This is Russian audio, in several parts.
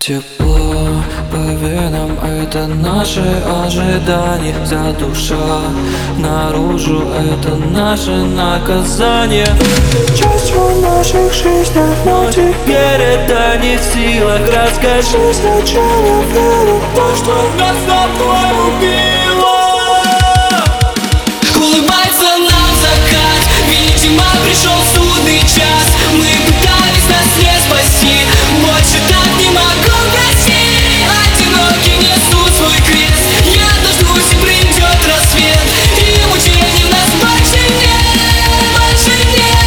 Тепло по венам — это наши ожидания. За душа наружу — это наше наказание. Частью наших жизней, но теперь это не в силах. Расскажи сначала веру, то, что нас с тобой убило. Улыбается нам закат, видимо, пришел судный час. Мы пытались нас не спасти, больше так не могу простить. Одинокий несу свой крест, я дождусь и придет рассвет, и мучений в нас больше нет, больше нет.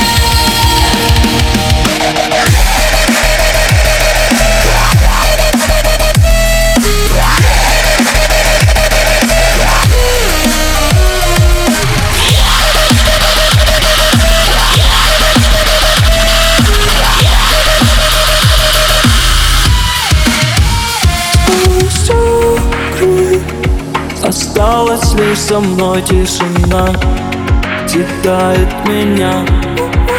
Осталась лишь со мной тишина, съедает меня.